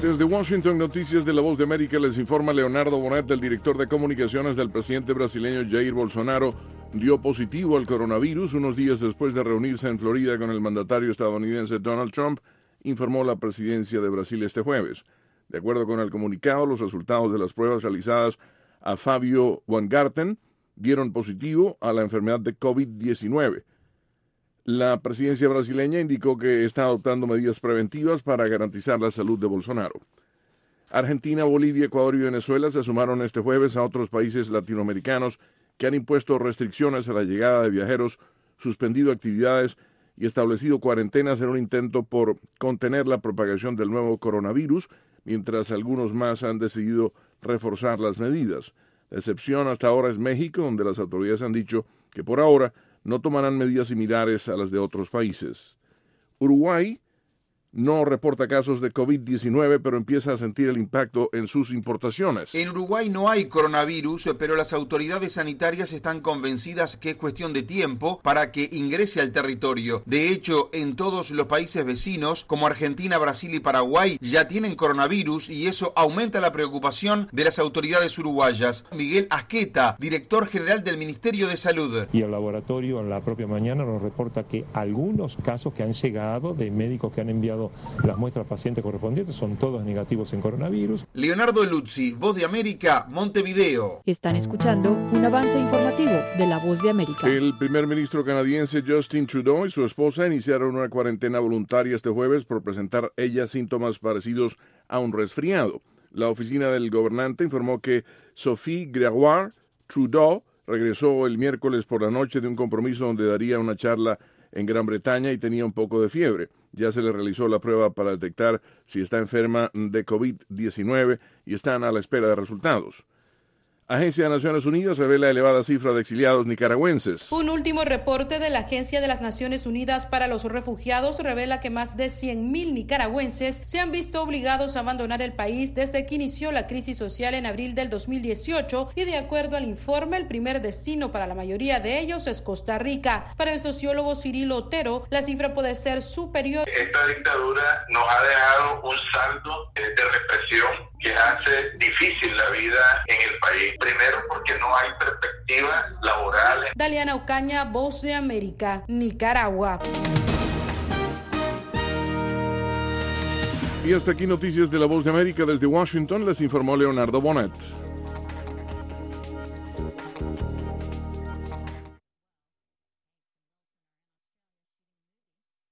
Desde Washington, Noticias de la Voz de América, les informa Leonardo Bonet. El director de comunicaciones del presidente brasileño Jair Bolsonaro dio positivo al coronavirus unos días después de reunirse en Florida con el mandatario estadounidense Donald Trump, informó la presidencia de Brasil este jueves. De acuerdo con el comunicado, los resultados de las pruebas realizadas a Fabio Weingarten dieron positivo a la enfermedad de COVID-19. La presidencia brasileña indicó que está adoptando medidas preventivas para garantizar la salud de Bolsonaro. Argentina, Bolivia, Ecuador y Venezuela se sumaron este jueves a otros países latinoamericanos que han impuesto restricciones a la llegada de viajeros, suspendido actividades y establecido cuarentenas en un intento por contener la propagación del nuevo coronavirus, mientras algunos más han decidido reforzar las medidas. La excepción hasta ahora es México, donde las autoridades han dicho que por ahora no tomarán medidas similares a las de otros países. Uruguay no reporta casos de COVID-19, pero empieza a sentir el impacto en sus importaciones. En Uruguay no hay coronavirus, pero las autoridades sanitarias están convencidas que es cuestión de tiempo para que ingrese al territorio. De hecho, en todos los países vecinos, como Argentina, Brasil y Paraguay, ya tienen coronavirus y eso aumenta la preocupación de las autoridades uruguayas. Miguel Asqueta, director general del Ministerio de Salud. Y el laboratorio en la propia mañana nos reporta que algunos casos que han llegado de médicos que han enviado las muestras pacientes correspondientes son todos negativos en coronavirus. Leonardo Luzzi, Voz de América, Montevideo. Están escuchando un avance informativo de la Voz de América. El primer ministro canadiense Justin Trudeau y su esposa iniciaron una cuarentena voluntaria este jueves por presentar ella síntomas parecidos a un resfriado. La oficina del gobernante informó que Sophie Gregoire Trudeau regresó el miércoles por la noche de un compromiso donde daría una charla en Gran Bretaña y tenía un poco de fiebre. Ya se le realizó la prueba para detectar si está enferma de COVID-19 y están a la espera de resultados. Agencia de Naciones Unidas revela elevada cifra de exiliados nicaragüenses. Un último reporte de la Agencia de las Naciones Unidas para los Refugiados revela que más de 100,000 nicaragüenses se han visto obligados a abandonar el país desde que inició la crisis social en abril del 2018 y de acuerdo al informe, el primer destino para la mayoría de ellos es Costa Rica. Para el sociólogo Cirilo Otero, la cifra puede ser superior. Esta dictadura nos ha dejado un saldo de represión que hace difícil la vida en el país. Primero porque no hay perspectivas laborales. Daliana Ocaña, Voz de América, Nicaragua. Y hasta aquí Noticias de la Voz de América. Desde Washington les informó Leonardo Bonet.